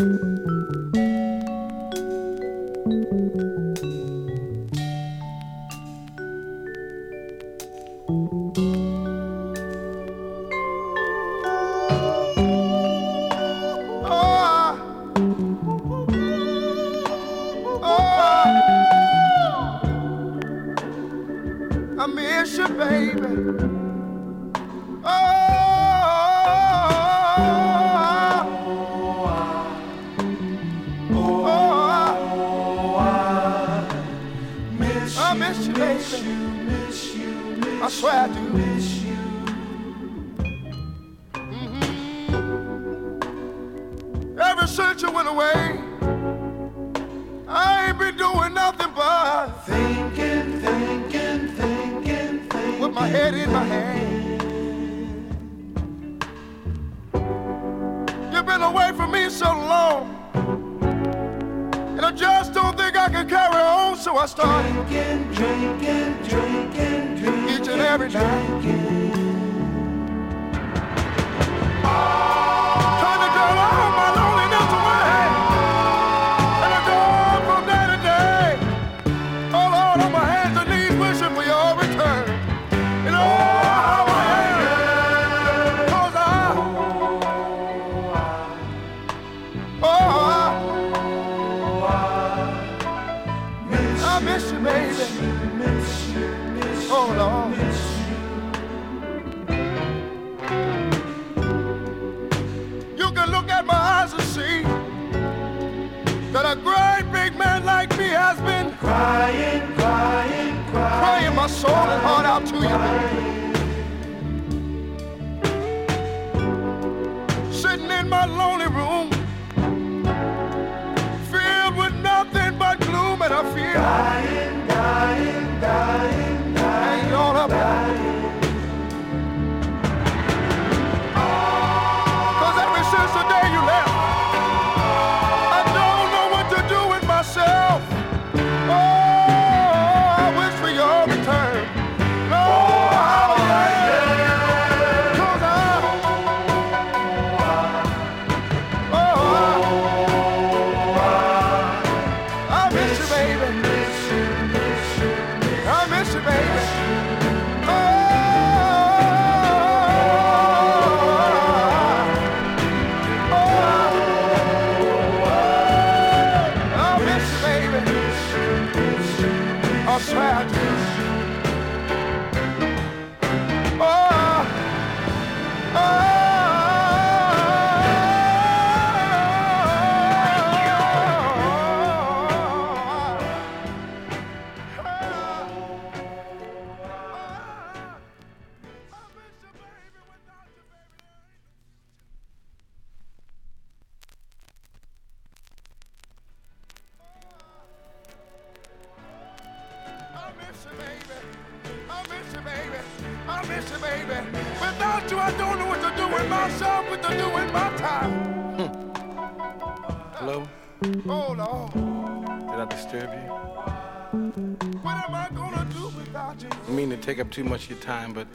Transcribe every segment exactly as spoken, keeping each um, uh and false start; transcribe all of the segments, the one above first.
Take up too much of your time, but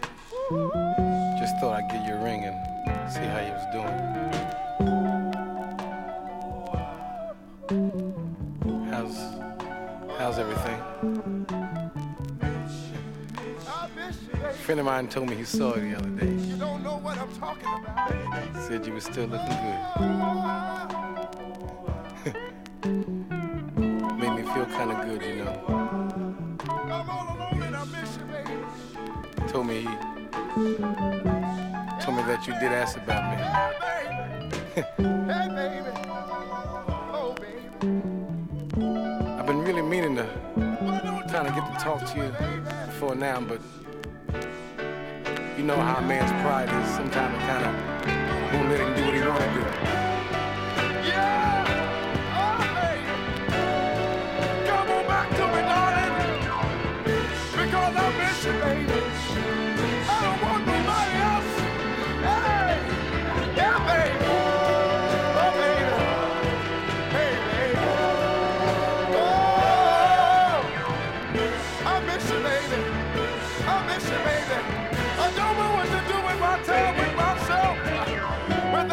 just thought I'd give you a ring and see how you was doing. How's how's everything? A friend of mine told me he saw you the other day. You don't know what I'm talking about. Said you were still looking good. Made me feel kind of good, you know. I'm all alone and I miss you, baby. Told me he told me that you did ask about me. Hey, baby. Hey, baby. Oh, baby. I've been really meaning to kind of get to talk to you before now, but you know how a man's pride is. Sometimes it kind of won't let him do what he want to do. Yeah. Oh, baby. Come on back to me, darling. Because I miss you, baby. I don't want nobody else. Hey. Yeah, baby. Oh, baby. Hey, baby. Oh. I miss you, baby. I miss you, baby. I don't know what to do with my time, with myself, without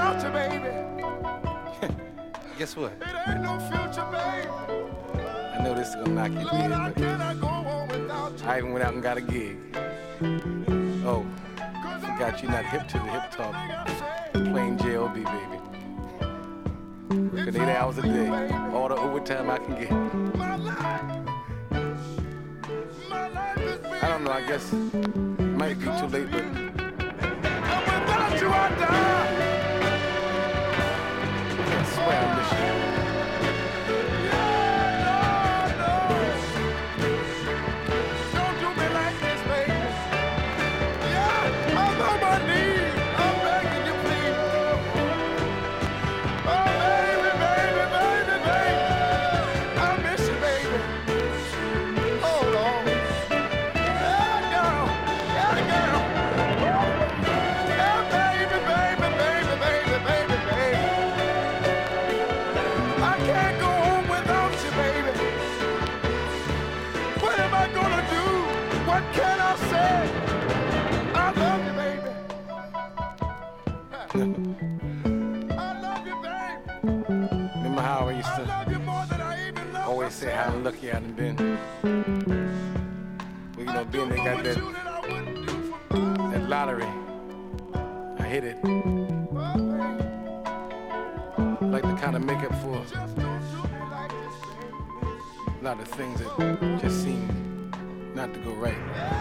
guess what? It ain't no future, babe. I know this is gonna knock your Lord, beard, I but cannot go on without you. I even went out and got a gig. Oh, forgot you're not hip to the hip talk. Plain J L B, baby. Working eight hours a day, all the overtime I can get. My life, my life is I don't know, I guess it might be too late, but and without you I die. I swear I miss you. Yeah, no, no. Don't do me like this, baby. Yeah, I'm on my knees. I'm begging you, please. Oh, baby, baby, baby, baby. I miss you, baby. Hold on. Yeah, girl. Yeah, girl. Yeah, baby, baby, baby, baby, baby, baby. I can't go home without you, baby. What am I gonna do? What can I say? I love you, baby. I love you, baby. Remember how I used I to love you more than I even love always say how myself. lucky I done been? Well, you know, I being do they got for that, you that I wouldn't do for myself. that lottery, I hit it. Oh, baby, Like to kind of make up for just don't do me like this, baby. a lot of things that just seem not to go right.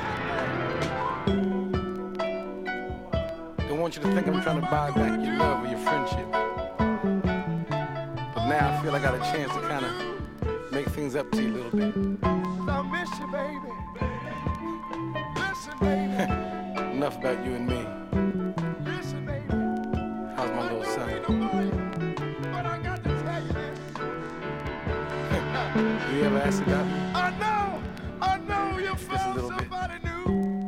Don't want you to think I'm trying to buy back your love or your friendship. But now I feel I got a chance to kind of make things up to you a little bit. I miss you, baby. Listen, baby. Enough about you and me. Listen, baby. How's my little I son? know you know but I got to tell you this. Do you ever ask about me? I know, I know you a found little bit. somebody new.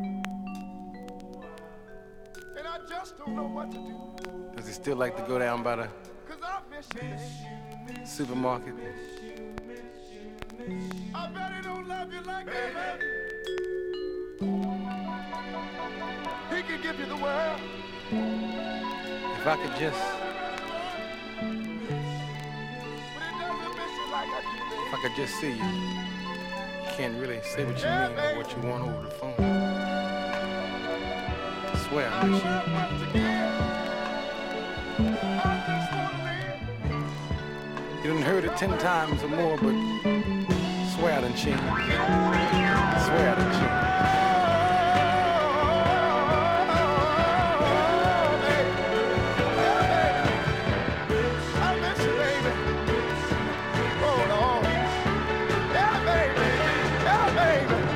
And I just don't know what to do. Does he still like to go down by the Cause I miss you, baby. supermarket? I bet he don't love you like that, baby. He can give you the world. If I could just, But he doesn't miss you like I do, baby. if I could just see you. You can't really say what you Yeah, mean or baby. what you want over the phone. I swear I I miss don't you. have much to give. I just wanna live. You done heard it ten times or more, but swear I done changed. Swear I done changed. Baby.